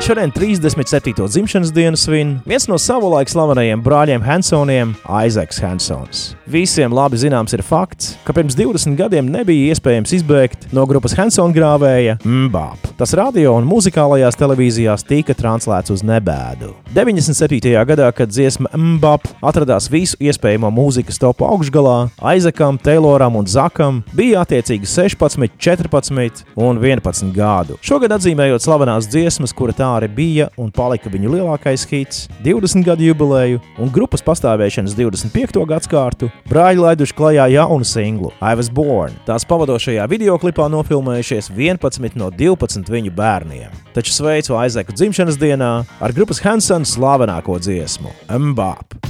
šodien 37. dzimšanas dienu svin viens no savulaik slavenajiem brāļiem Hansoniem, Aizeks Hansons. Visiem labi zināms ir fakts, ka pirms 20 gadiem nebija iespējams izbēgt no grupas Hanson grāvēja MMMBop. Tas radio un muzikālajās televīzijās tika translēts uz nebēdu. 97. gadā, kad dziesma MMMBop atradās visu iespējamo mūzikas topu augšgalā, Aizekam, Tayloram un Zakam bija attiecīgi 16, 14 un 11 gadu. Šogad atzīmējot slavenās dziesmas, kura tā arī bija un palika viņu lielākais hits, 20 gadu jubileju un grupas pastāvēšanas 25. gadskārtu, brāļi laiduši klajā jaunu singlu I Was Born. Tās pavadošajā videoklipā nofilmējušies 11 no 12 viņu bērniem. Taču sveicu Aizeku dzimšanas dienā ar grupas Hanson slavenāko dziesmu MMMBop.